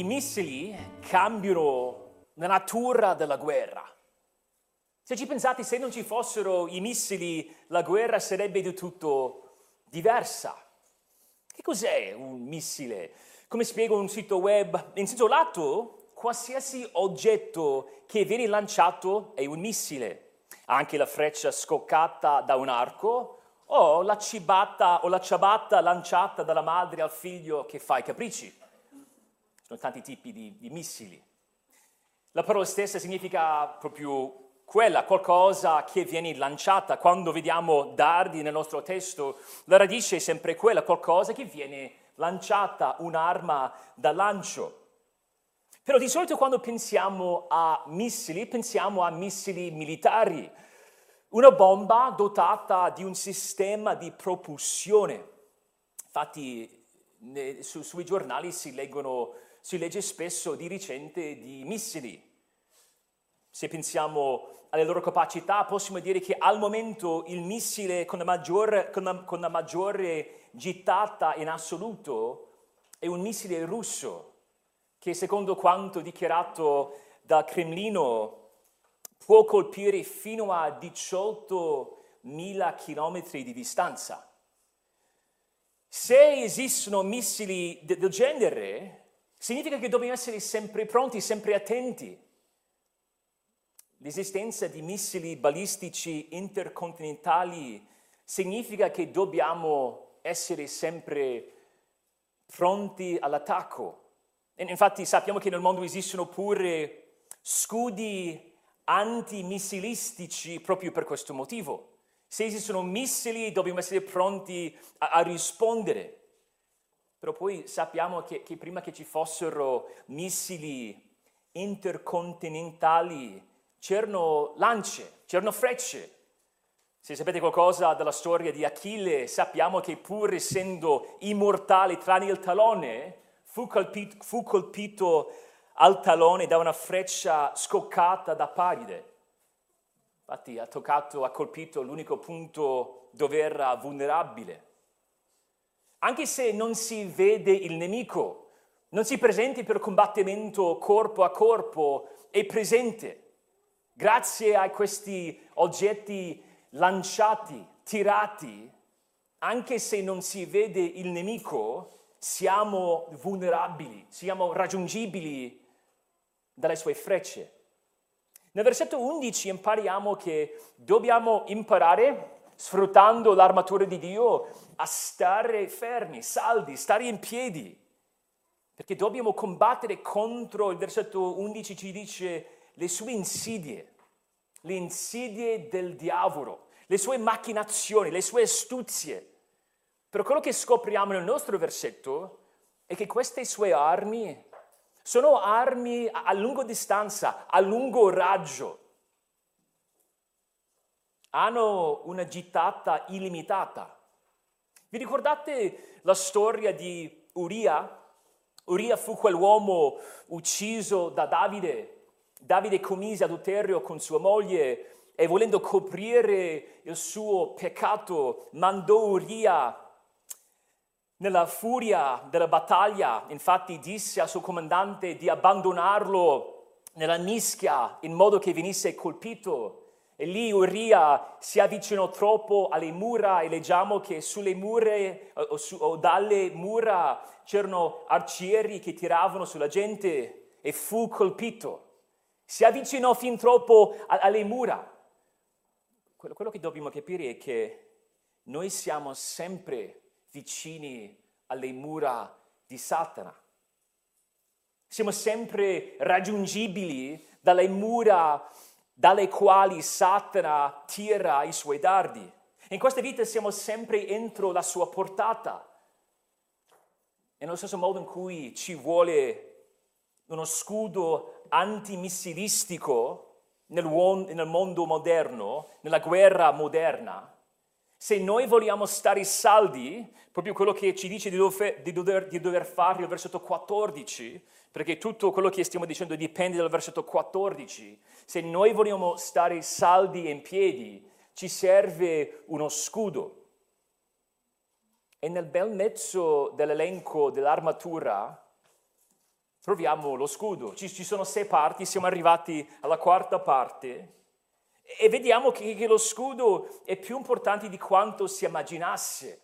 i missili cambiano la natura della guerra. Se ci pensate, se non ci fossero i missili, la guerra sarebbe del tutto diversa. Che cos'è un missile? Come spiega un sito web, in senso lato, qualsiasi oggetto che viene lanciato è un missile. Anche la freccia scoccata da un arco o la ciabatta lanciata dalla madre al figlio che fa i capricci. Ci sono tanti tipi di missili. La parola stessa significa proprio quella, qualcosa che viene lanciata. Quando vediamo dardi nel nostro testo, la radice è sempre quella, qualcosa che viene lanciata, un'arma da lancio. Però di solito quando pensiamo a missili militari, una bomba dotata di un sistema di propulsione. Infatti sui giornali si legge spesso di recente di missili. Se pensiamo alle loro capacità, possiamo dire che al momento il missile con la maggiore gittata in assoluto è un missile russo, che secondo quanto dichiarato dal Cremlino può colpire fino a 18.000 chilometri di distanza. Se esistono missili del genere, significa che dobbiamo essere sempre pronti, sempre attenti. L'esistenza di missili balistici intercontinentali significa che dobbiamo essere sempre pronti all'attacco. E infatti sappiamo che nel mondo esistono pure scudi antimissilistici proprio per questo motivo. Se esistono missili dobbiamo essere pronti a rispondere. Però poi sappiamo che prima che ci fossero missili intercontinentali c'erano lance, c'erano frecce. Se sapete qualcosa della storia di Achille, sappiamo che pur essendo immortale tranne il talone, fu colpito al talone da una freccia scoccata da Paride. Infatti ha colpito l'unico punto dove era vulnerabile. Anche se non si vede il nemico, non si presenta per combattimento corpo a corpo, è presente. Grazie a questi oggetti lanciati, tirati, anche se non si vede il nemico, siamo vulnerabili, siamo raggiungibili dalle sue frecce. Nel versetto 11 impariamo che dobbiamo imparare, sfruttando l'armatura di Dio, a stare fermi, saldi, stare in piedi, perché dobbiamo combattere contro, il versetto 11 ci dice, le sue insidie, le insidie del diavolo, le sue macchinazioni, le sue astuzie. Però quello che scopriamo nel nostro versetto è che queste sue armi sono armi a lunga distanza, a lungo raggio. Hanno una gittata illimitata. Vi ricordate la storia di Uria? Uria fu quell'uomo ucciso da Davide. Davide commise adulterio con sua moglie e volendo coprire il suo peccato mandò Uria nella furia della battaglia. Infatti disse al suo comandante di abbandonarlo nella mischia in modo che venisse colpito. E lì Uria si avvicinò troppo alle mura e leggiamo che sulle mura o dalle mura c'erano arcieri che tiravano sulla gente e fu colpito. Si avvicinò fin troppo alle mura. Quello che dobbiamo capire è che noi siamo sempre vicini alle mura di Satana. Siamo sempre raggiungibili dalle mura dalle quali Satana tira i suoi dardi. In questa vita siamo sempre entro la sua portata. E nello stesso modo in cui ci vuole uno scudo antimissilistico nel mondo moderno, nella guerra moderna, se noi vogliamo stare saldi, proprio quello che ci dice di dover fare il versetto 14, perché tutto quello che stiamo dicendo dipende dal versetto 14, se noi vogliamo stare saldi e in piedi, ci serve uno scudo. E nel bel mezzo dell'elenco dell'armatura troviamo lo scudo. Ci sono 6 parti, siamo arrivati alla quarta parte e vediamo che lo scudo è più importante di quanto si immaginasse.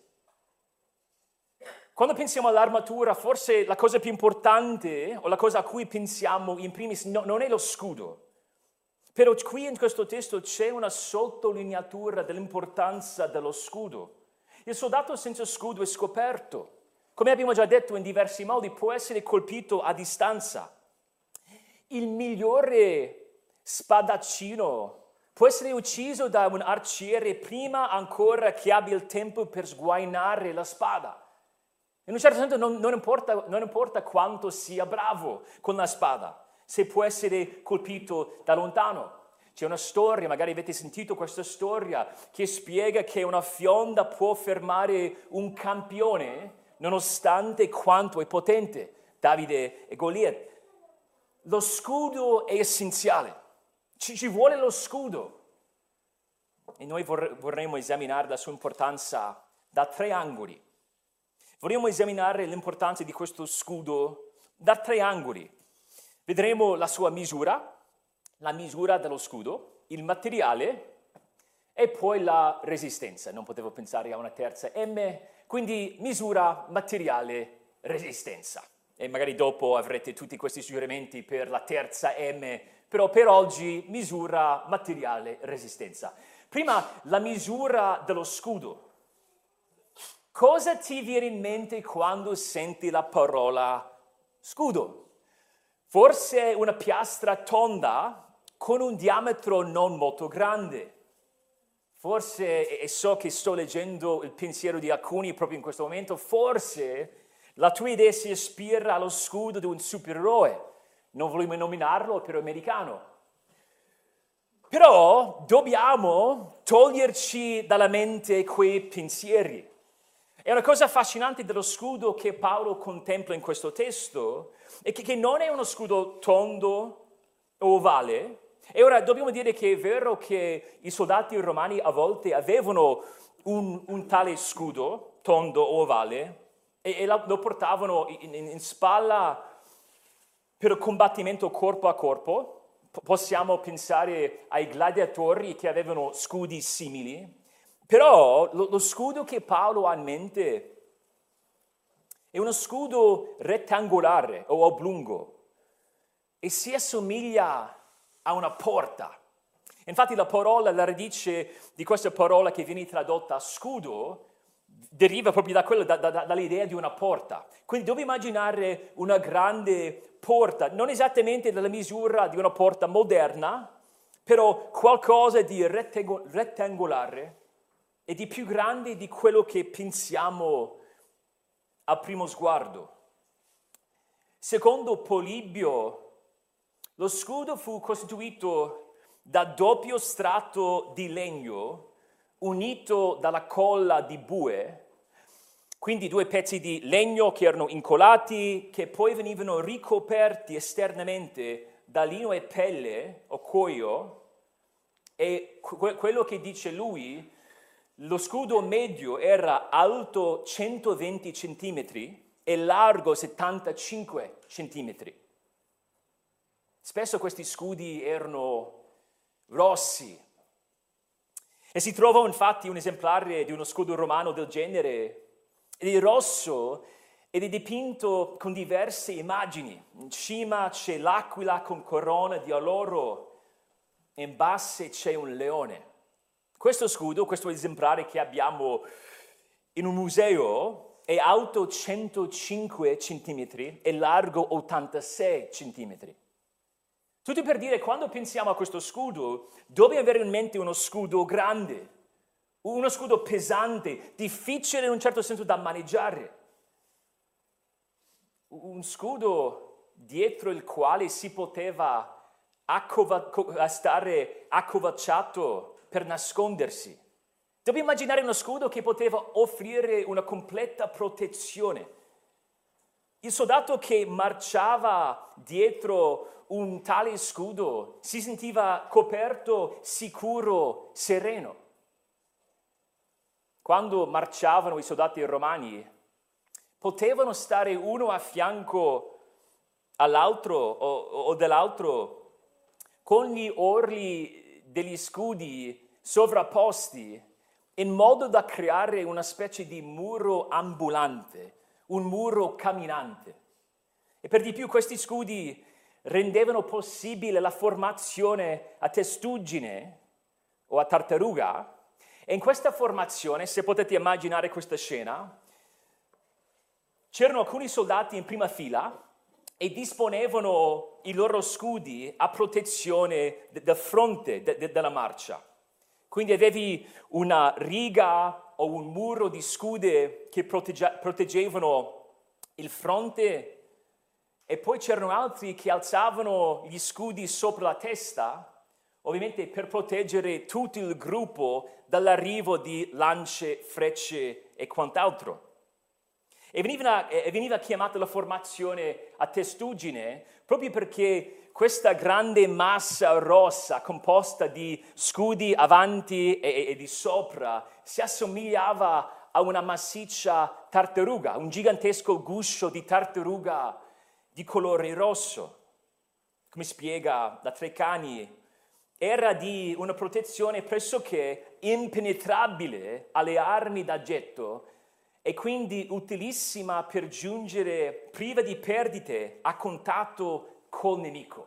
Quando pensiamo all'armatura, forse la cosa più importante o la cosa a cui pensiamo in primis non è lo scudo. Però qui in questo testo c'è una sottolineatura dell'importanza dello scudo. Il soldato senza scudo è scoperto. Come abbiamo già detto in diversi modi, può essere colpito a distanza. Il migliore spadaccino può essere ucciso da un arciere prima ancora che abbia il tempo per sguainare la spada. In un certo senso non importa quanto sia bravo con la spada, se può essere colpito da lontano. C'è una storia, magari avete sentito questa storia, che spiega che una fionda può fermare un campione nonostante quanto è potente, Davide e Goliat. Lo scudo è essenziale, ci vuole lo scudo. E noi vorremmo esaminare la sua importanza da 3 angoli. Vorremmo esaminare l'importanza di questo scudo da 3 angoli. Vedremo la sua misura, la misura dello scudo, il materiale e poi la resistenza. Non potevo pensare a una terza M, quindi misura, materiale, resistenza. E magari dopo avrete tutti questi suggerimenti per la terza M, però per oggi misura, materiale, resistenza. Prima la misura dello scudo. Cosa ti viene in mente quando senti la parola scudo? Forse una piastra tonda con un diametro non molto grande. Forse, e so che sto leggendo il pensiero di alcuni proprio in questo momento, forse la tua idea si ispira allo scudo di un supereroe. Non vogliamo nominarlo, però è americano. Però dobbiamo toglierci dalla mente quei pensieri. E una cosa affascinante dello scudo che Paolo contempla in questo testo è che non è uno scudo tondo o ovale. E ora dobbiamo dire che è vero che i soldati romani a volte avevano un tale scudo, tondo o ovale, e lo portavano in spalla per il combattimento corpo a corpo. Possiamo pensare ai gladiatori che avevano scudi simili. Però lo scudo che Paolo ha in mente è uno scudo rettangolare o oblungo e si assomiglia a una porta. Infatti la radice di questa parola che viene tradotta scudo deriva proprio dall'idea di una porta. Quindi devo immaginare una grande porta, non esattamente della misura di una porta moderna, però qualcosa di rettangolare e di più grande di quello che pensiamo a primo sguardo. Secondo Polibio, lo scudo fu costituito da doppio strato di legno unito dalla colla di bue, quindi 2 pezzi di legno che erano incollati, che poi venivano ricoperti esternamente da lino e pelle o cuoio, e quello che dice lui, lo scudo medio era alto 120 centimetri e largo 75 centimetri. Spesso questi scudi erano rossi e si trova infatti un esemplare di uno scudo romano del genere ed è rosso ed è dipinto con diverse immagini. In cima c'è l'aquila con corona di oro e in basso c'è un leone. Questo scudo, questo esemplare che abbiamo in un museo, è alto 105 centimetri e largo 86 centimetri. Tutto per dire, quando pensiamo a questo scudo, dobbiamo avere in mente uno scudo grande, uno scudo pesante, difficile in un certo senso da maneggiare. Un scudo dietro il quale si poteva stare accovacciato per nascondersi. Dobbiamo immaginare uno scudo che poteva offrire una completa protezione. Il soldato che marciava dietro un tale scudo si sentiva coperto, sicuro, sereno. Quando marciavano i soldati romani, potevano stare uno a fianco all'altro o dell'altro con gli orli degli scudi sovrapposti in modo da creare una specie di muro ambulante, un muro camminante. E per di più questi scudi rendevano possibile la formazione a testuggine o a tartaruga. E in questa formazione, se potete immaginare questa scena, c'erano alcuni soldati in prima fila e disponevano i loro scudi a protezione del fronte della marcia. Quindi avevi una riga o un muro di scudi che proteggevano il fronte e poi c'erano altri che alzavano gli scudi sopra la testa, ovviamente per proteggere tutto il gruppo dall'arrivo di lance, frecce e quant'altro. E veniva chiamata la formazione a testuggine proprio perché questa grande massa rossa composta di scudi avanti e di sopra si assomigliava a una massiccia tartaruga, un gigantesco guscio di tartaruga di colore rosso. Come spiega da Treccani, era di una protezione pressoché impenetrabile alle armi da getto e quindi utilissima per giungere priva di perdite a contatto col nemico.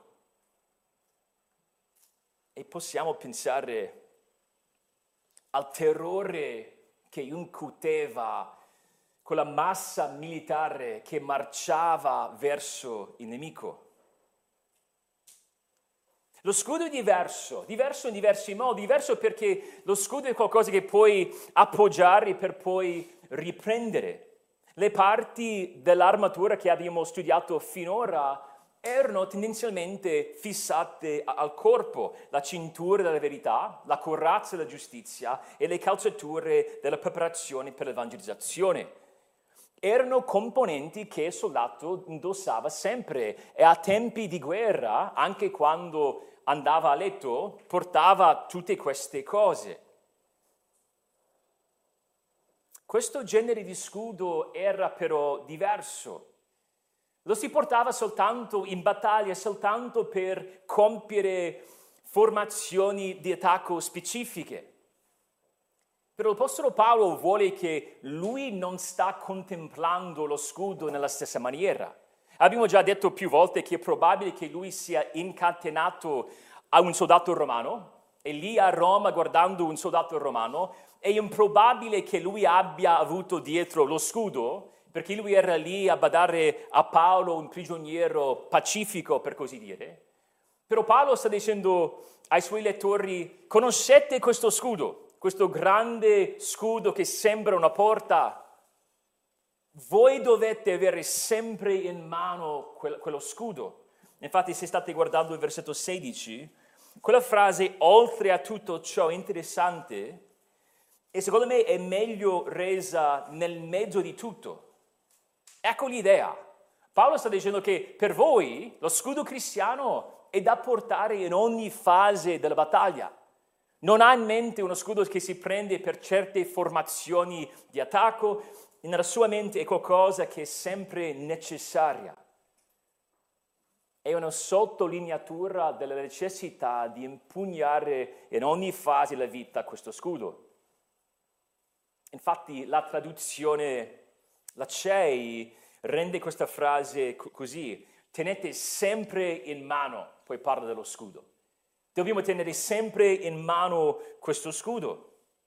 E possiamo pensare al terrore che incuteva quella massa militare che marciava verso il nemico. Lo scudo è diverso in diversi modi, diverso perché lo scudo è qualcosa che puoi appoggiare per poi riprendere. Le parti dell'armatura che abbiamo studiato finora erano tendenzialmente fissate al corpo, la cintura della verità, la corazza della giustizia e le calzature della preparazione per l'evangelizzazione. Erano componenti che il soldato indossava sempre e a tempi di guerra, anche quando andava a letto, portava tutte queste cose. Questo genere di scudo era però diverso. Lo si portava soltanto in battaglia, soltanto per compiere formazioni di attacco specifiche. Però l'Apostolo Paolo vuole che lui non sta contemplando lo scudo nella stessa maniera. Abbiamo già detto più volte che è probabile che lui sia incatenato a un soldato romano, e lì a Roma guardando un soldato romano, è improbabile che lui abbia avuto dietro lo scudo, perché lui era lì a badare a Paolo, un prigioniero pacifico, per così dire. Però Paolo sta dicendo ai suoi lettori: conoscete questo scudo, questo grande scudo che sembra una porta. Voi dovete avere sempre in mano quello scudo. Infatti, se state guardando il versetto 16, quella frase, oltre a tutto ciò, è interessante e secondo me è meglio resa nel mezzo di tutto. Ecco l'idea. Paolo sta dicendo che per voi lo scudo cristiano è da portare in ogni fase della battaglia. Non ha in mente uno scudo che si prende per certe formazioni di attacco, nella sua mente è qualcosa che è sempre necessaria. È una sottolineatura della necessità di impugnare in ogni fase della vita questo scudo. Infatti la traduzione, la CEI, rende questa frase così: tenete sempre in mano, poi parla dello scudo. Dobbiamo tenere sempre in mano questo scudo.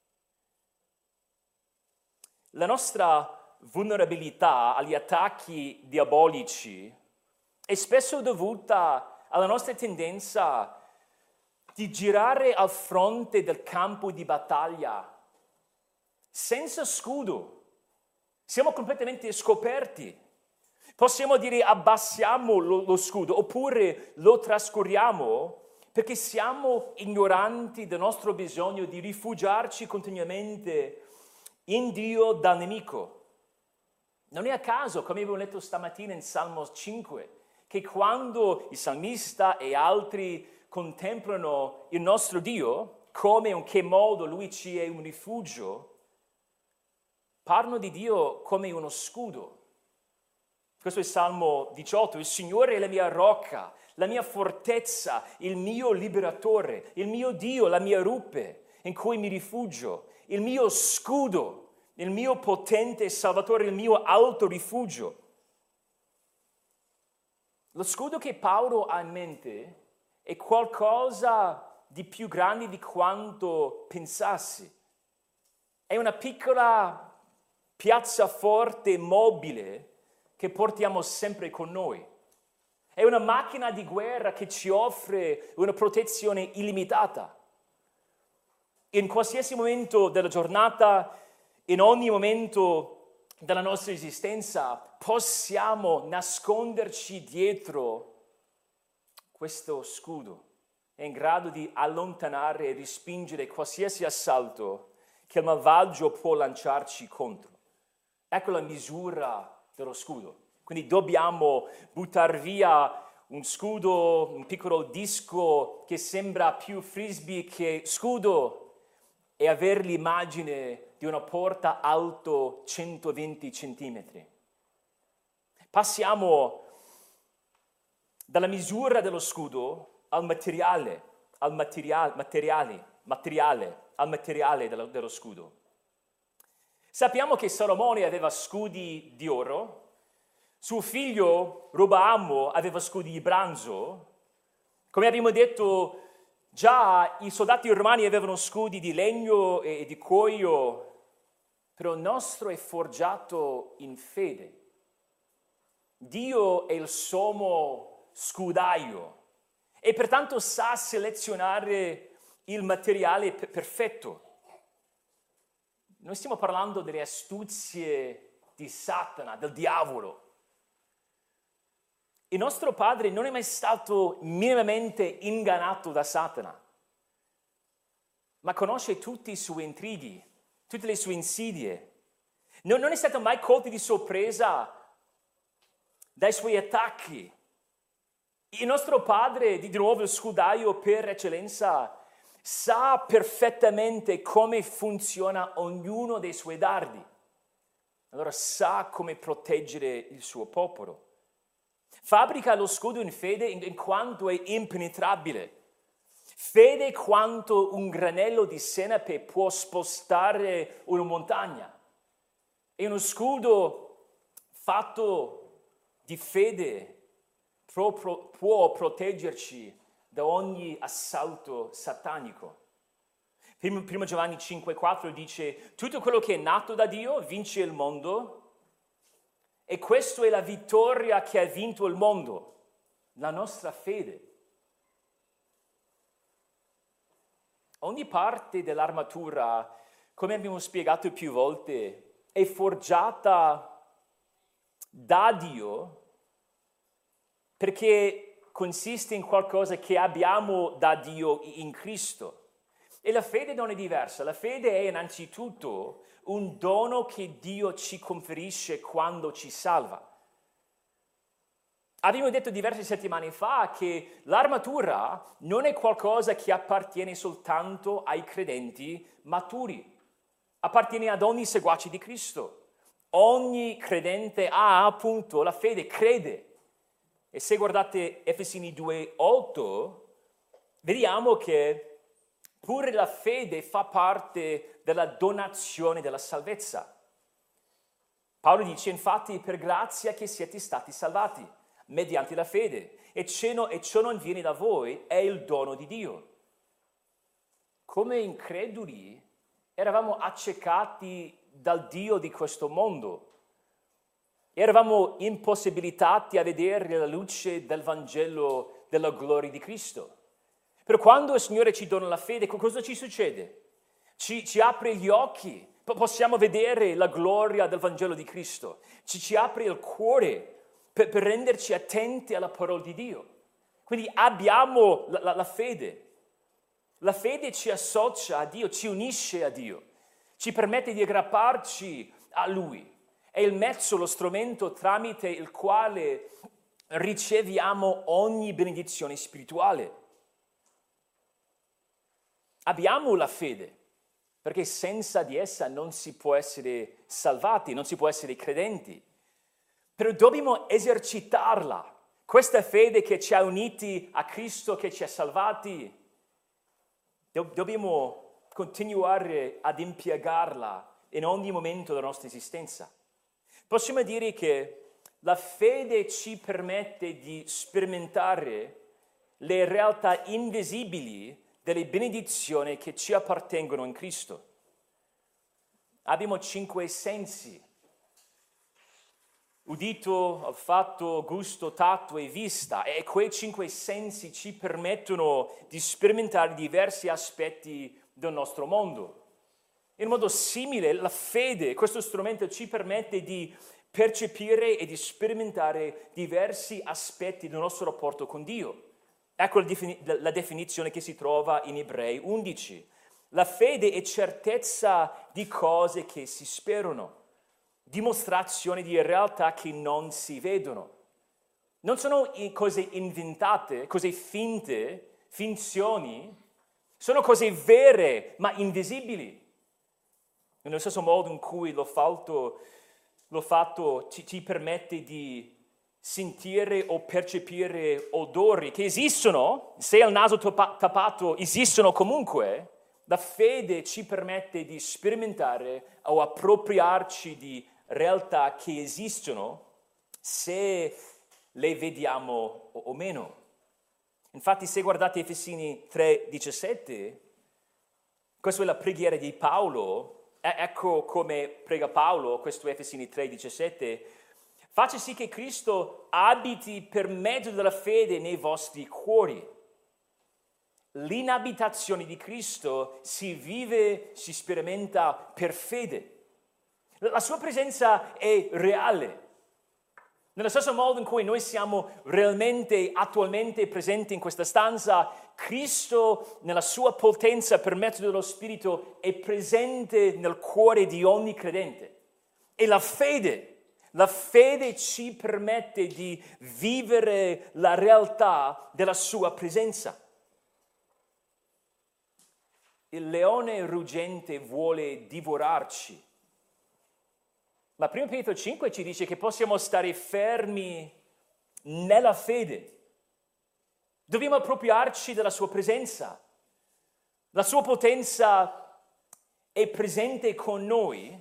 La nostra vulnerabilità agli attacchi diabolici è spesso dovuta alla nostra tendenza di girare al fronte del campo di battaglia senza scudo. Siamo completamente scoperti. Possiamo dire abbassiamo lo scudo oppure lo trascuriamo perché siamo ignoranti del nostro bisogno di rifugiarci continuamente in Dio dal nemico. Non è a caso, come abbiamo letto stamattina in Salmo 5, che quando il salmista e altri contemplano il nostro Dio, come in che modo Lui ci è un rifugio, parlano di Dio come uno scudo. Questo è il Salmo 18. Il Signore è la mia rocca, la mia fortezza, il mio liberatore, il mio Dio, la mia rupe in cui mi rifugio, il mio scudo, il mio potente Salvatore, il mio alto rifugio. Lo scudo che Paolo ha in mente è qualcosa di più grande di quanto pensassi. È una piccola piazzaforte mobile che portiamo sempre con noi. È una macchina di guerra che ci offre una protezione illimitata. In qualsiasi momento della giornata, in ogni momento della nostra esistenza, possiamo nasconderci dietro questo scudo. È in grado di allontanare e respingere qualsiasi assalto che il malvagio può lanciarci contro. Ecco la misura dello scudo. Quindi dobbiamo buttare via un scudo, un piccolo disco che sembra più frisbee che scudo e avere l'immagine di una porta alto 120 centimetri. Passiamo dalla misura dello scudo al materiale dello scudo. Sappiamo che Salomone aveva scudi di oro, suo figlio Roboamo aveva scudi di bronzo. Come abbiamo detto, già i soldati romani avevano scudi di legno e di cuoio, però il nostro è forgiato in fede. Dio è il sommo scudaio e pertanto sa selezionare il materiale perfetto. Noi stiamo parlando delle astuzie di Satana, del diavolo. Il nostro Padre non è mai stato minimamente ingannato da Satana, ma conosce tutti i suoi intrighi, tutte le sue insidie. Non è stato mai colto di sorpresa dai suoi attacchi. Il nostro Padre, di nuovo il scudaio per eccellenza, sa perfettamente come funziona ognuno dei suoi dardi. Allora sa come proteggere il suo popolo. Fabbrica lo scudo in fede in quanto è impenetrabile. Fede quanto un granello di senape può spostare una montagna. E uno scudo fatto di fede può proteggerci da ogni assalto satanico. Primo Giovanni 5,4 dice: tutto quello che è nato da Dio vince il mondo, e questa è la vittoria che ha vinto il mondo, la nostra fede. Ogni parte dell'armatura, come abbiamo spiegato più volte, è forgiata da Dio perché consiste in qualcosa che abbiamo da Dio in Cristo. E la fede non è diversa. La fede è innanzitutto un dono che Dio ci conferisce quando ci salva. Abbiamo detto diverse settimane fa che l'armatura non è qualcosa che appartiene soltanto ai credenti maturi. Appartiene ad ogni seguace di Cristo. Ogni credente ha appunto la fede, crede. E se guardate Efesini 2,8, vediamo che pure la fede fa parte della donazione della salvezza. Paolo dice, infatti, per grazia che siete stati salvati, mediante la fede, e ciò non viene da voi, è il dono di Dio. Come increduli, eravamo accecati dal Dio di questo mondo. Eravamo impossibilitati a vedere la luce del Vangelo della gloria di Cristo. Però quando il Signore ci dona la fede, cosa ci succede? Ci apre gli occhi, possiamo vedere la gloria del Vangelo di Cristo. Ci apre il cuore per renderci attenti alla parola di Dio. Quindi abbiamo la fede. La fede ci associa a Dio, ci unisce a Dio, ci permette di aggrapparci a Lui. È il mezzo, lo strumento tramite il quale riceviamo ogni benedizione spirituale. Abbiamo la fede, perché senza di essa non si può essere salvati, non si può essere credenti. però dobbiamo esercitarla. Questa fede che ci ha uniti a Cristo, che ci ha salvati, dobbiamo continuare ad impiegarla in ogni momento della nostra esistenza. Possiamo dire che la fede ci permette di sperimentare le realtà invisibili delle benedizioni che ci appartengono in Cristo. Abbiamo 5 sensi: udito, olfatto, gusto, tatto e vista, e quei 5 sensi ci permettono di sperimentare diversi aspetti del nostro mondo. In modo simile, la fede, questo strumento, ci permette di percepire e di sperimentare diversi aspetti del nostro rapporto con Dio. Ecco la definizione che si trova in Ebrei 11. La fede è certezza di cose che si sperano, dimostrazione di realtà che non si vedono. Non sono cose inventate, cose finte, finzioni, sono cose vere ma invisibili. Nello stesso modo in cui l'ho fatto ci permette di sentire o percepire odori che esistono, se il naso tappato esistono comunque, la fede ci permette di sperimentare o appropriarci di realtà che esistono se le vediamo o meno. Infatti, se guardate Efesini 3,17, questa è la preghiera di Paolo. Ecco come prega Paolo, questo è Efesini 3,17. Faccia sì che Cristo abiti per mezzo della fede nei vostri cuori. L'inabitazione di Cristo si vive, si sperimenta per fede. La sua presenza è reale. Nello stesso modo in cui noi siamo realmente, attualmente presenti in questa stanza, Cristo, nella sua potenza per mezzo dello Spirito, è presente nel cuore di ogni credente. E la fede ci permette di vivere la realtà della sua presenza. Il leone ruggente vuole divorarci. Ma 1 Pietro 5 ci dice che possiamo stare fermi nella fede. Dobbiamo appropriarci della sua presenza. La sua potenza è presente con noi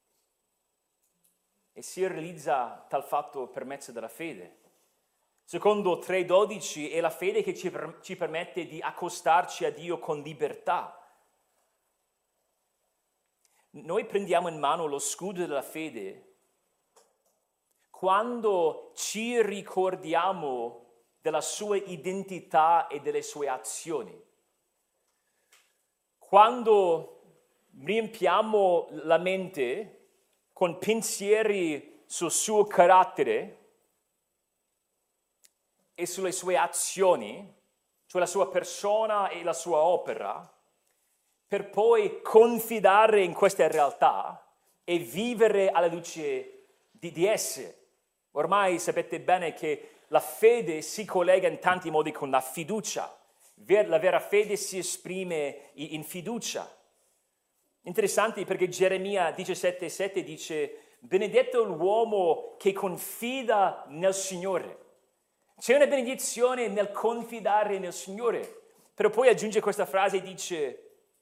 e si realizza tal fatto per mezzo della fede. Secondo 3,12 è la fede che ci permette di accostarci a Dio con libertà. Noi prendiamo in mano lo scudo della fede quando ci ricordiamo della sua identità e delle sue azioni. Quando riempiamo la mente con pensieri sul suo carattere e sulle sue azioni, cioè la sua persona e la sua opera, per poi confidare in queste realtà e vivere alla luce di esse. Ormai sapete bene che la fede si collega in tanti modi con la fiducia. La vera fede si esprime in fiducia. Interessante perché Geremia 17,7 dice: benedetto l'uomo che confida nel Signore. C'è una benedizione nel confidare nel Signore. Però poi aggiunge questa frase e dice: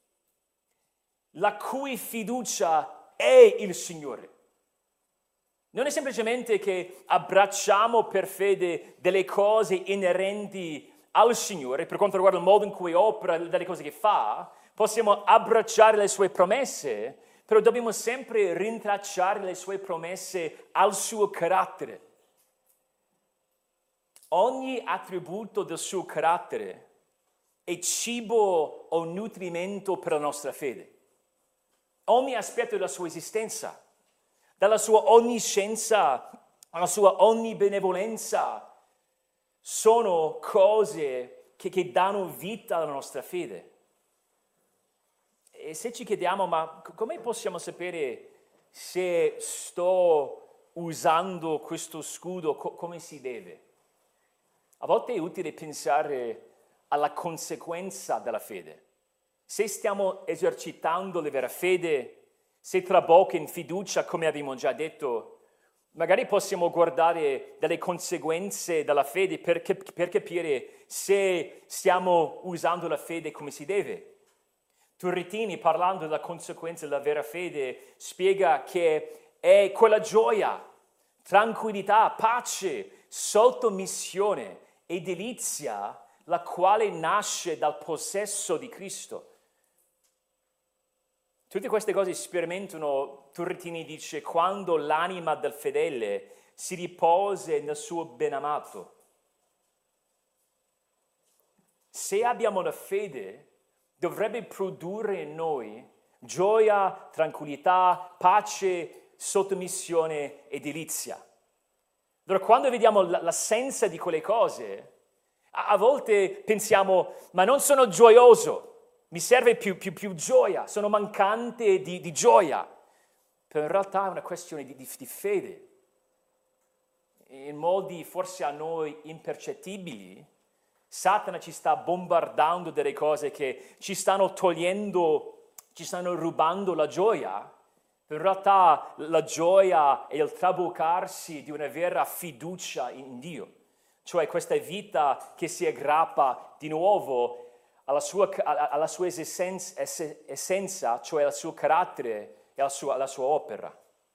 la cui fiducia è il Signore. Non è semplicemente che abbracciamo per fede delle cose inerenti al Signore, per quanto riguarda il modo in cui opera, delle cose che fa, possiamo abbracciare le sue promesse, però dobbiamo sempre rintracciare le sue promesse al suo carattere. Ogni attributo del suo carattere è cibo o nutrimento per la nostra fede. Ogni aspetto della sua esistenza, dalla sua onniscienza alla sua onnibenevolenza, sono cose che danno vita alla nostra fede. E se ci chiediamo, ma come possiamo sapere se sto usando questo scudo come si deve? A volte è utile pensare alla conseguenza della fede. Se stiamo esercitando la vera fede, se trabocca in fiducia, come abbiamo già detto, Magari possiamo guardare delle conseguenze della fede per capire se stiamo usando la fede come si deve. Turretini, parlando della conseguenza della vera fede, spiega che è quella gioia, tranquillità, pace, sottomissione e delizia la quale nasce dal possesso di Cristo. Tutte queste cose sperimentano, Turretini dice, quando l'anima del fedele si riposa nel suo benamato. Se abbiamo la fede, dovrebbe produrre in noi gioia, tranquillità, pace, sottomissione e delizia. Allora, quando vediamo l'assenza di quelle cose, a volte pensiamo, ma non sono gioioso, mi serve più gioia, sono mancante di gioia. Però in realtà è una questione di fede. In modi forse a noi impercettibili, Satana ci sta bombardando delle cose che ci stanno togliendo, ci stanno rubando la gioia. In realtà la gioia è il traboccarsi di una vera fiducia in Dio, cioè questa vita che si aggrappa di nuovo alla sua essenza, cioè al suo carattere e alla sua opera.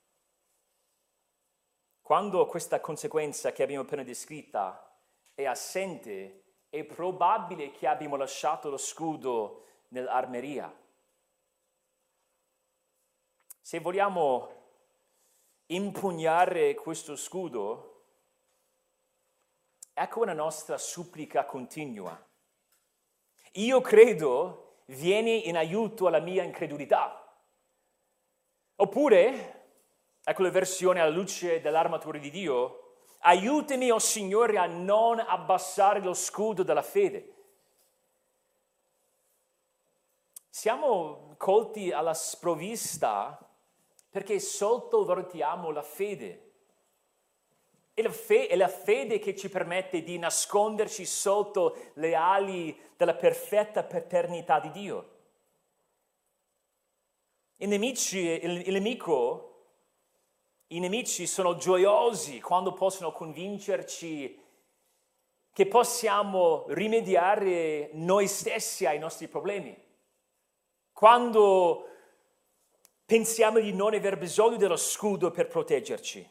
Quando questa conseguenza che abbiamo appena descritta è assente, è probabile che abbiamo lasciato lo scudo nell'armeria. Se vogliamo impugnare questo scudo, ecco una nostra supplica continua. Io credo, vieni in aiuto alla mia incredulità. Oppure, ecco la versione alla luce dell'armatura di Dio, aiutami, o Signore, a non abbassare lo scudo della fede. Siamo colti alla sprovvista perché sottovalutiamo la fede. È la fede che ci permette di nasconderci sotto le ali della perfetta paternità di Dio. I nemici sono gioiosi quando possono convincerci che possiamo rimediare noi stessi ai nostri problemi. Quando pensiamo di non aver bisogno dello scudo per proteggerci.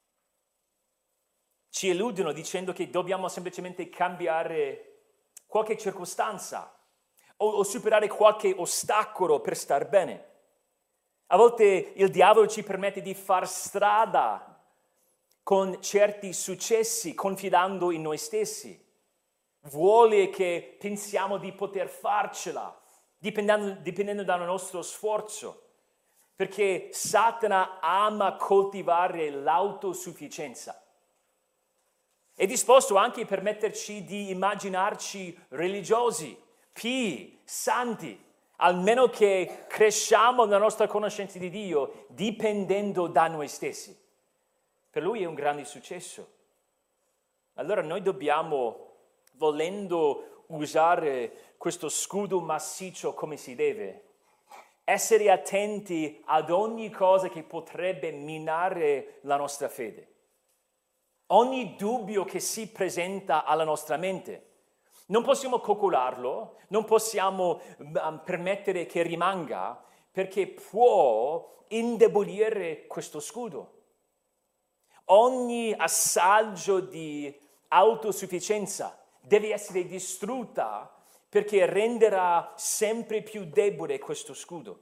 Ci illudono dicendo che dobbiamo semplicemente cambiare qualche circostanza o superare qualche ostacolo per star bene. A volte il diavolo ci permette di far strada con certi successi, confidando in noi stessi. Vuole che pensiamo di poter farcela, dipendendo dal nostro sforzo, perché Satana ama coltivare l'autosufficienza. È disposto anche a permetterci di immaginarci religiosi, pii, santi, almeno che cresciamo nella nostra conoscenza di Dio dipendendo da noi stessi. Per lui è un grande successo. Allora noi dobbiamo, volendo usare questo scudo massiccio come si deve, essere attenti ad ogni cosa che potrebbe minare la nostra fede. Ogni dubbio che si presenta alla nostra mente. Non possiamo coccolarlo, non possiamo permettere che rimanga, perché può indebolire questo scudo. Ogni assaggio di autosufficienza deve essere distrutta perché renderà sempre più debole questo scudo.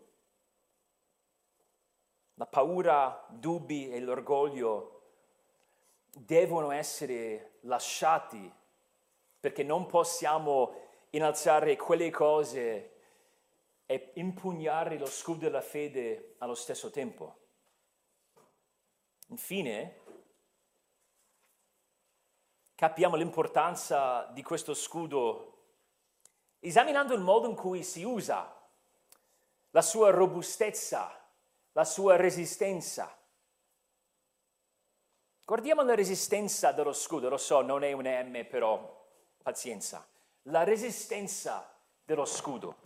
La paura, dubbi e l'orgoglio devono essere lasciati perché non possiamo innalzare quelle cose e impugnare lo scudo della fede allo stesso tempo. Infine, capiamo l'importanza di questo scudo esaminando il modo in cui si usa, la sua robustezza, la sua resistenza. Guardiamo la resistenza dello scudo, lo so, non è un M, però pazienza. La resistenza dello scudo.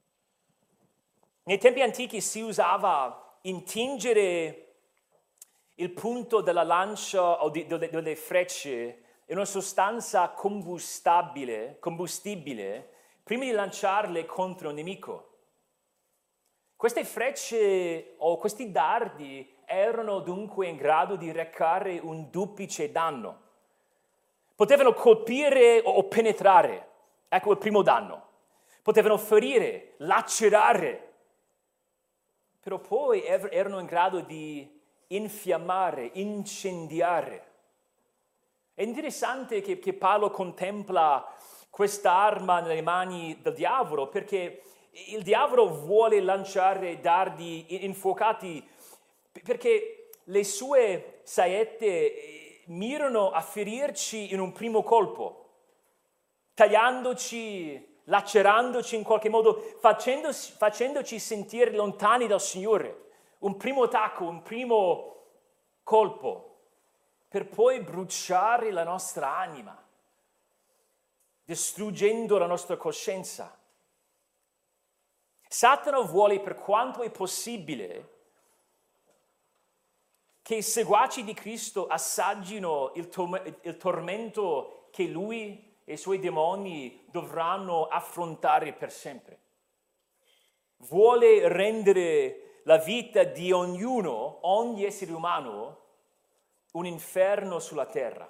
Nei tempi antichi si usava intingere Il punto della lancia o delle frecce è una sostanza combustibile prima di lanciarle contro un nemico. Queste frecce o questi dardi erano dunque in grado di recare un duplice danno. Potevano colpire o penetrare, ecco il primo danno. Potevano ferire, lacerare, però poi erano in grado di infiammare, incendiare. È interessante che Paolo contempla quest'arma nelle mani del diavolo, perché il diavolo vuole lanciare dardi infuocati, perché le sue saette mirano a ferirci in un primo colpo, tagliandoci, lacerandoci in qualche modo, facendoci sentire lontani dal Signore. Un primo attacco, un primo colpo, per poi bruciare la nostra anima, distruggendo la nostra coscienza. Satana vuole, per quanto è possibile, che i seguaci di Cristo assaggino il tormento che lui e i suoi demoni dovranno affrontare per sempre. Vuole rendere la vita di ognuno, ogni essere umano, un inferno sulla terra.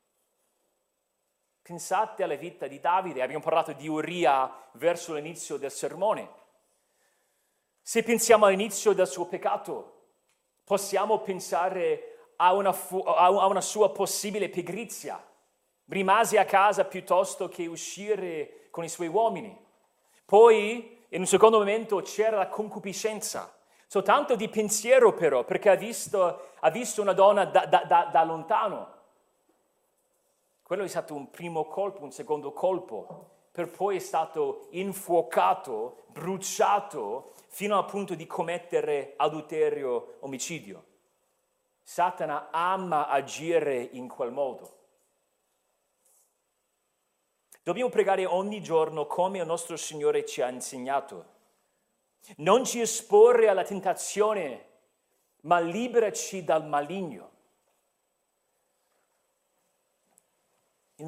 Pensate alla vita di Davide, abbiamo parlato di Uria verso l'inizio del sermone. Se pensiamo all'inizio del suo peccato, possiamo pensare a una sua possibile pigrizia. Rimase a casa piuttosto che uscire con i suoi uomini. Poi, in un secondo momento, c'era la concupiscenza. Soltanto di pensiero però, perché ha visto una donna da lontano. Quello è stato un primo colpo, un secondo colpo, per poi è stato infuocato, bruciato, fino al punto di commettere adulterio, omicidio. Satana ama agire in quel modo. Dobbiamo pregare ogni giorno come il nostro Signore ci ha insegnato. Non ci esporre alla tentazione, ma liberaci dal maligno. Il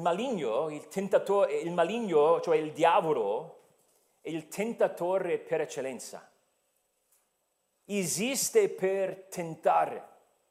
maligno, cioè il diavolo, è il tentatore per eccellenza. Esiste per tentare.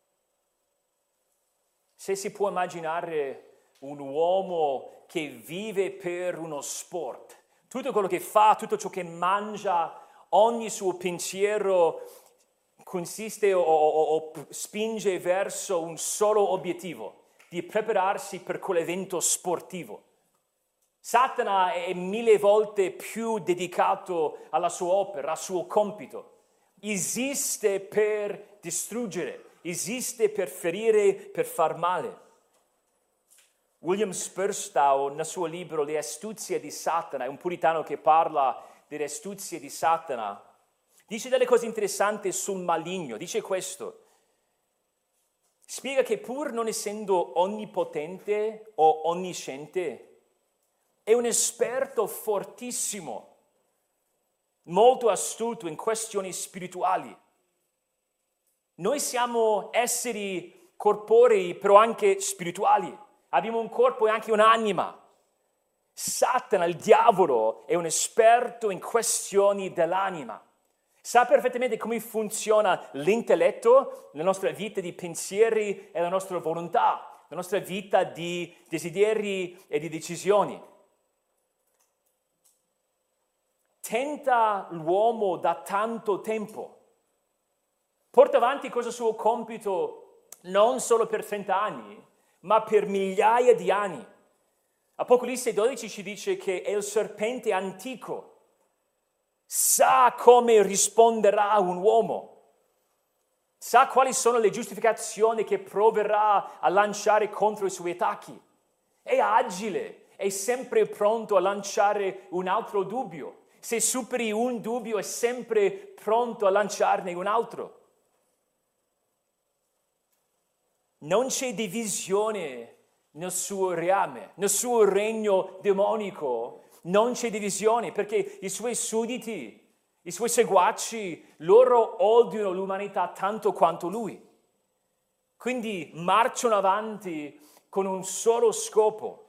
Se si può immaginare un uomo che vive per uno sport, tutto quello che fa, tutto ciò che mangia, ogni suo pensiero consiste o spinge verso un solo obiettivo, di prepararsi per quell'evento sportivo. Satana è 1000 volte più dedicato alla sua opera, al suo compito. Esiste per distruggere, esiste per ferire, per far male. William Spurstow, nel suo libro Le astuzie di Satana, è un puritano che parla delle astuzie di Satana, dice delle cose interessanti sul maligno. Dice questo: spiega che pur non essendo onnipotente o onnisciente, è un esperto fortissimo, molto astuto in questioni spirituali. Noi siamo esseri corporei, però anche spirituali. Abbiamo un corpo e anche un'anima. Satana, il diavolo, è un esperto in questioni dell'anima. Sa perfettamente come funziona l'intelletto, la nostra vita di pensieri e la nostra volontà, la nostra vita di desideri e di decisioni. Tenta l'uomo da tanto tempo. Porta avanti questo suo compito non solo per 30 anni, ma per migliaia di anni. Apocalisse 12 ci dice che è il serpente antico. Sa come risponderà un uomo. Sa quali sono le giustificazioni che proverà a lanciare contro i suoi attacchi. È agile, è sempre pronto a lanciare un altro dubbio. Se superi un dubbio è sempre pronto a lanciarne un altro. Non c'è divisione nel suo reame, nel suo regno demonico. Non c'è divisione perché i suoi sudditi, i suoi seguaci, loro odiano l'umanità tanto quanto lui. Quindi marciano avanti con un solo scopo.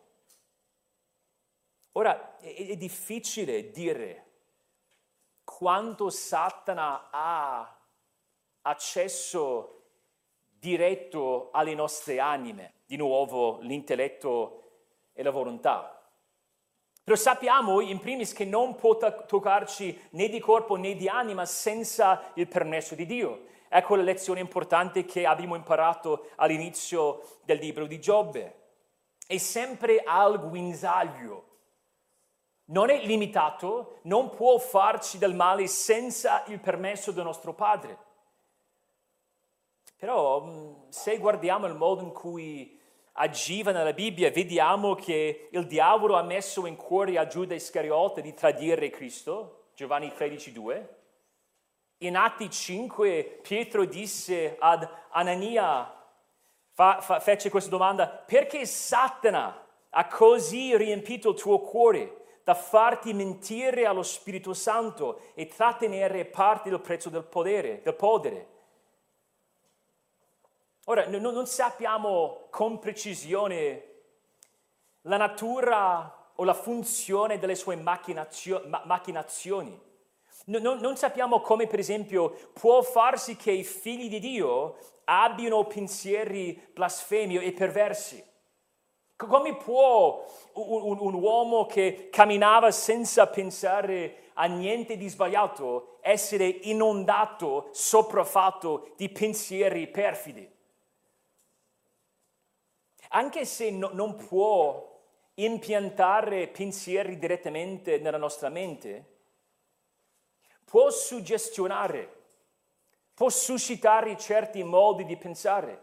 Ora, è difficile dire quanto Satana ha accesso diretto alle nostre anime, di nuovo l'intelletto e la volontà. Però sappiamo in primis che non può toccarci né di corpo né di anima senza il permesso di Dio. Ecco la lezione importante che abbiamo imparato all'inizio del libro di Giobbe. È sempre al guinzaglio. Non è limitato, non può farci del male senza il permesso del nostro Padre. Però se guardiamo il modo in cui agiva nella Bibbia, vediamo che il diavolo ha messo in cuore a Giuda Iscariota di tradire Cristo, Giovanni 13,2. In Atti 5 Pietro disse ad Anania, fece questa domanda: perché Satana ha così riempito il tuo cuore da farti mentire allo Spirito Santo e trattenere parte del prezzo del podere? Ora, non sappiamo con precisione la natura o la funzione delle sue macchinazioni. Non sappiamo come, per esempio, può farsi che i figli di Dio abbiano pensieri blasfemi e perversi. Come può un uomo che camminava senza pensare a niente di sbagliato essere inondato, sopraffatto di pensieri perfidi? Anche se non può impiantare pensieri direttamente nella nostra mente, può suggestionare, può suscitare certi modi di pensare.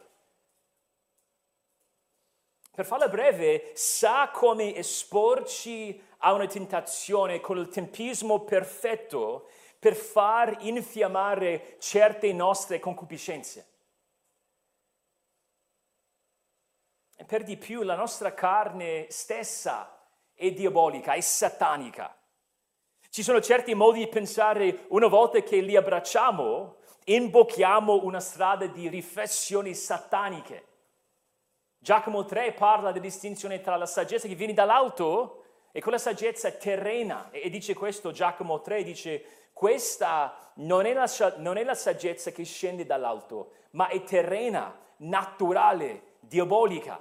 Per farla breve, sa come esporci a una tentazione con il tempismo perfetto per far infiammare certe nostre concupiscenze. E per di più la nostra carne stessa è diabolica, è satanica. Ci sono certi modi di pensare, una volta che li abbracciamo, imbocchiamo una strada di riflessioni sataniche. Giacomo 3 parla della distinzione tra la saggezza che viene dall'alto e quella saggezza terrena. E dice questo, Giacomo 3 dice: questa non è la saggezza che scende dall'alto, ma è terrena, naturale, diabolica.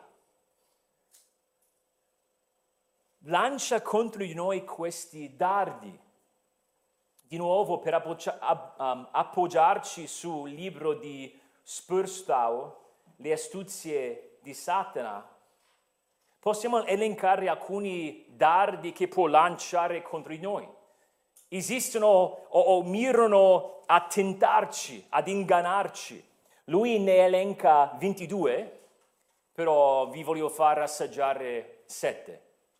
Lancia contro di noi questi dardi, di nuovo per appoggiarci sul libro di Spurstow, Le astuzie di Satana. Possiamo elencare alcuni dardi che può lanciare contro di noi. Esistono o mirano a tentarci, ad ingannarci. Lui ne elenca 22, però vi voglio far assaggiare 7.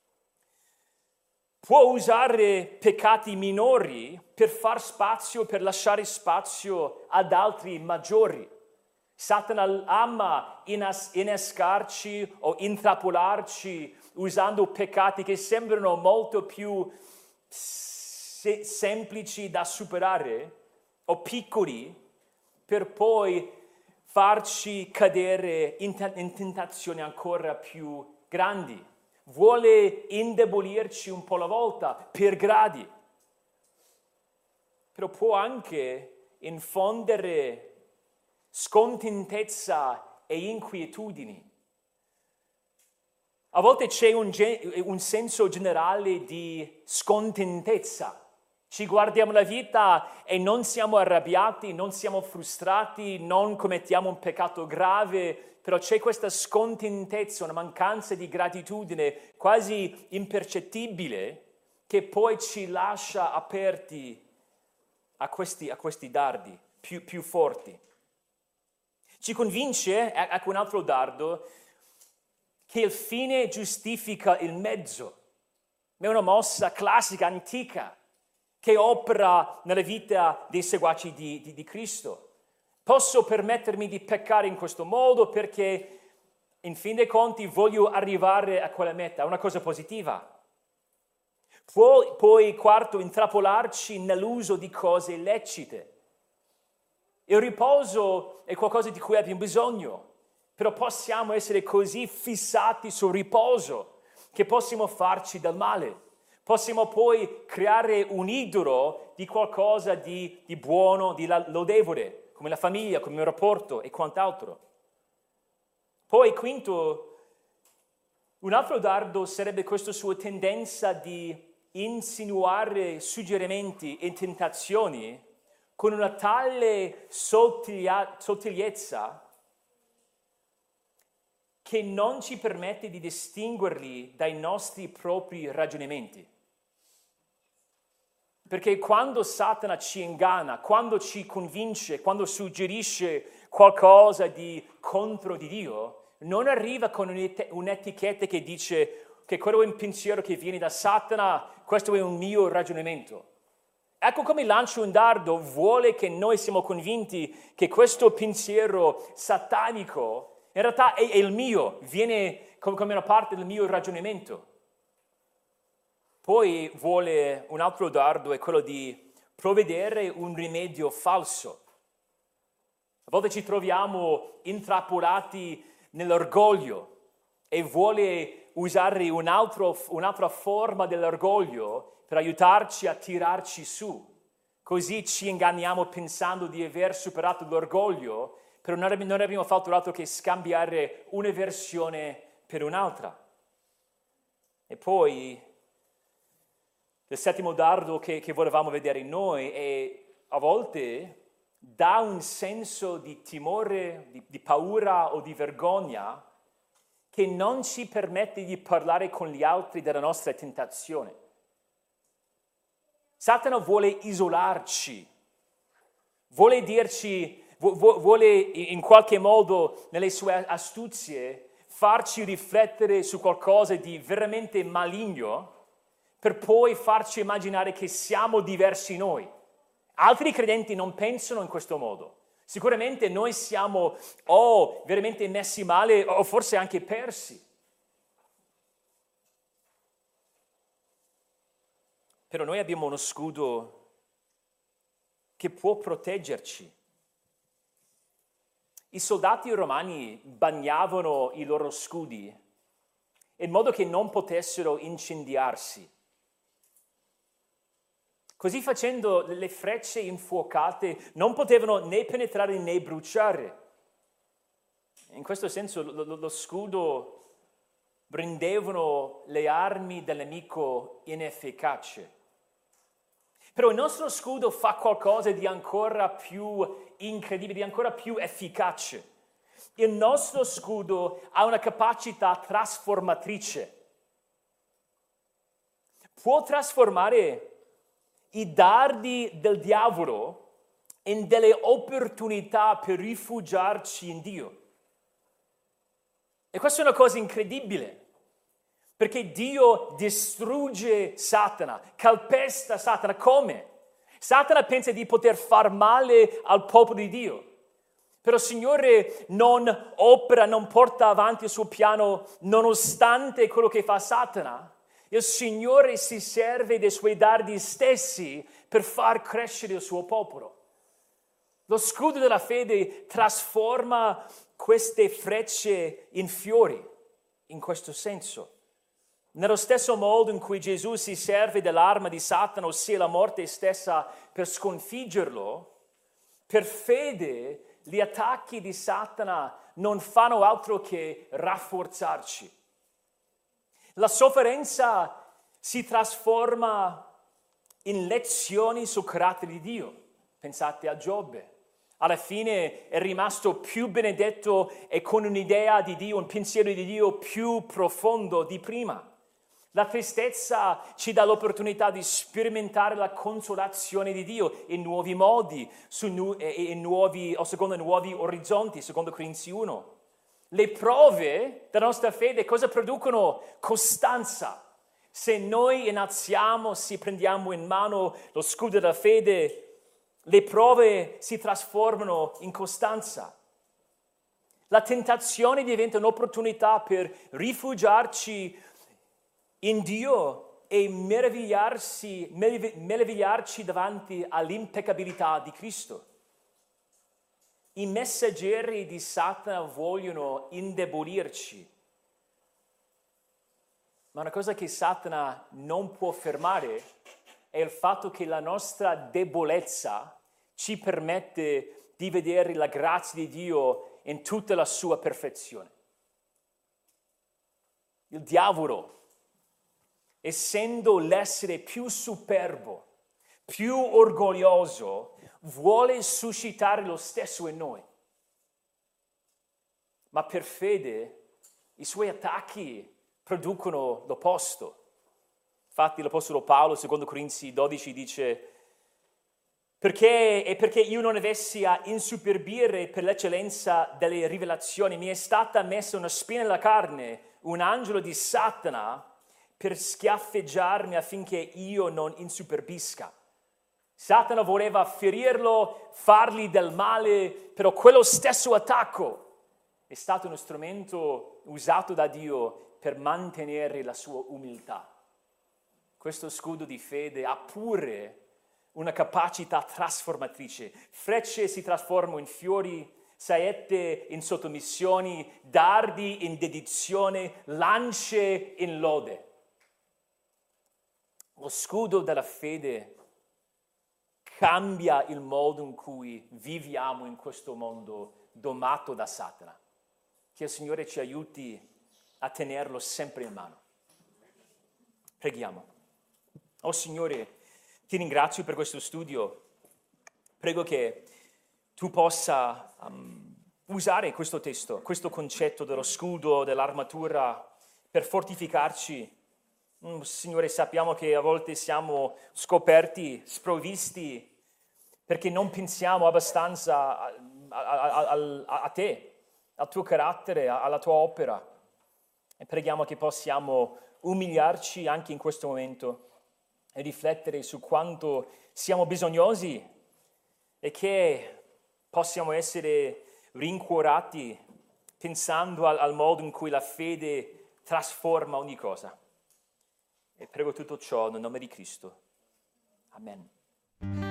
Può usare peccati minori per lasciare spazio ad altri maggiori. Satana ama innescarci o intrappolarci usando peccati che sembrano molto più semplici da superare o piccoli, per poi farci cadere in tentazioni ancora più grandi. Vuole indebolirci un po' alla volta, per gradi. Però può anche infondere scontentezza e inquietudini. A volte c'è un senso generale di scontentezza. Ci guardiamo la vita e non siamo arrabbiati, non siamo frustrati, non commettiamo un peccato grave, però c'è questa scontentezza, una mancanza di gratitudine quasi impercettibile che poi ci lascia aperti a questi dardi più forti. Ci convince, ecco un altro dardo, che il fine giustifica il mezzo. È una mossa classica, antica, che opera nella vita dei seguaci di Cristo. Posso permettermi di peccare in questo modo perché, in fin dei conti, voglio arrivare a quella meta, è una cosa positiva. Può poi, quarto, intrappolarci nell'uso di cose illecite. Il riposo è qualcosa di cui abbiamo bisogno. però possiamo essere così fissati sul riposo che possiamo farci del male. Possiamo poi creare un idolo di qualcosa di buono, di lodevole, come la famiglia, come il rapporto e quant'altro. Poi, quinto, un altro dardo sarebbe questa sua tendenza di insinuare suggerimenti e tentazioni con una tale sottigliezza che non ci permette di distinguerli dai nostri propri ragionamenti. Perché quando Satana ci inganna, quando ci convince, quando suggerisce qualcosa di contro di Dio, non arriva con un'etichetta che dice che quello è un pensiero che viene da Satana, questo è un mio ragionamento. Ecco come lancia un dardo, vuole che noi siamo convinti che questo pensiero satanico in realtà è il mio, viene come una parte del mio ragionamento. Poi vuole un altro dardo, è quello di provvedere un rimedio falso. A volte ci troviamo intrappolati nell'orgoglio e vuole usare un'altra forma dell'orgoglio per aiutarci a tirarci su. Così ci inganniamo pensando di aver superato l'orgoglio, però non abbiamo fatto altro che scambiare una versione per un'altra. E poi il settimo dardo che volevamo vedere in noi è a volte dà un senso di timore, di paura o di vergogna che non ci permette di parlare con gli altri della nostra tentazione. Satana vuole isolarci, vuole dirci, vuole in qualche modo nelle sue astuzie farci riflettere su qualcosa di veramente maligno per poi farci immaginare che siamo diversi noi. Altri credenti non pensano in questo modo. Sicuramente noi siamo veramente messi male o forse anche persi. Però noi abbiamo uno scudo che può proteggerci. I soldati romani bagnavano i loro scudi in modo che non potessero incendiarsi. Così facendo, le frecce infuocate non potevano né penetrare né bruciare. In questo senso lo scudo rendevano le armi del nemico inefficaci. Però il nostro scudo fa qualcosa di ancora più incredibile, di ancora più efficace. Il nostro scudo ha una capacità trasformatrice. Può trasformare i dardi del diavolo in delle opportunità per rifugiarci in Dio. E questa è una cosa incredibile, perché Dio distrugge Satana, calpesta Satana. Come? Satana pensa di poter far male al popolo di Dio, però il Signore non opera, non porta avanti il suo piano nonostante quello che fa Satana. Il Signore si serve dei suoi dardi stessi per far crescere il suo popolo. Lo scudo della fede trasforma queste frecce in fiori, in questo senso. Nello stesso modo in cui Gesù si serve dell'arma di Satana, ossia la morte stessa, per sconfiggerlo, per fede gli attacchi di Satana non fanno altro che rafforzarci. La sofferenza si trasforma in lezioni sul carattere di Dio. Pensate a Giobbe. Alla fine è rimasto più benedetto e con un'idea di Dio, un pensiero di Dio più profondo di prima. La tristezza ci dà l'opportunità di sperimentare la consolazione di Dio in nuovi modi, secondo nuovi orizzonti, secondo Corinzi 1. Le prove della nostra fede cosa producono? Costanza. Se noi innalziamo, se prendiamo in mano lo scudo della fede, le prove si trasformano in costanza. La tentazione diventa un'opportunità per rifugiarci in Dio e meravigliarci davanti all'impeccabilità di Cristo. I messaggeri di Satana vogliono indebolirci. Ma una cosa che Satana non può fermare è il fatto che la nostra debolezza ci permette di vedere la grazia di Dio in tutta la sua perfezione. Il diavolo, essendo l'essere più superbo, più orgoglioso, vuole suscitare lo stesso in noi. Ma per fede i suoi attacchi producono l'opposto. Infatti l'Apostolo Paolo, secondo Corinzi 12, dice perché io non avessi a insuperbire per l'eccellenza delle rivelazioni, mi è stata messa una spina nella carne, un angelo di Satana, per schiaffeggiarmi affinché io non insuperbisca. Satana voleva ferirlo, fargli del male, però quello stesso attacco è stato uno strumento usato da Dio per mantenere la sua umiltà. Questo scudo di fede ha pure una capacità trasformatrice. Frecce si trasformano in fiori, saette in sottomissioni, dardi in dedizione, lance in lode. Lo scudo della fede cambia il modo in cui viviamo in questo mondo domato da Satana. Che il Signore ci aiuti a tenerlo sempre in mano. Preghiamo. Oh Signore, ti ringrazio per questo studio. Prego che tu possa usare questo testo, questo concetto dello scudo, dell'armatura, per fortificarci. Signore, sappiamo che a volte siamo scoperti, sprovvisti, perché non pensiamo abbastanza a te, al tuo carattere, alla tua opera. E preghiamo che possiamo umiliarci anche in questo momento e riflettere su quanto siamo bisognosi e che possiamo essere rincuorati pensando al modo in cui la fede trasforma ogni cosa. E prego tutto ciò nel nome di Cristo. Amen.